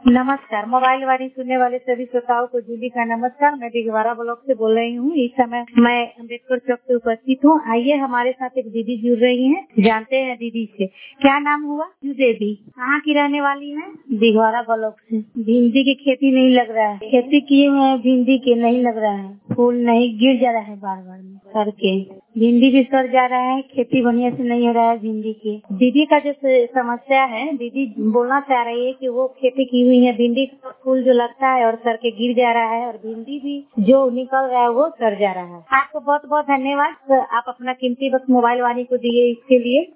नमस्कार। मोबाइल वाणी सुनने वाले सभी श्रोताओं को जूली का नमस्कार। मैं दिघवारा ब्लॉक से बोल रही हूँ। इस समय मैं अम्बेडकर चौक से उपस्थित हूँ। आइए हमारे साथ एक दीदी जुड़ रही हैं, जानते हैं दीदी से। क्या नाम हुआ? देवी। कहाँ की रहने वाली है? दिघवारा ब्लॉक से। भिंडी की खेती नहीं लग रहा है। खेती किए हैं भिंडी के, नहीं लग रहा है, फूल नहीं, गिर जा रहा है बार बार सर के। भिंडी भी सर जा रहा है, खेती बढ़िया से नहीं हो रहा है भिंडी की। दीदी का जो समस्या है, दीदी बोलना चाह रही है कि वो खेती की हुई है, भिंडी का फूल जो लगता है और सर के गिर जा रहा है और भिंडी भी जो निकल रहा है वो सर जा रहा है। आपको बहुत बहुत धन्यवाद। आप अपना कीमती वक्त मोबाइल वाणी को दिए इसके लिए।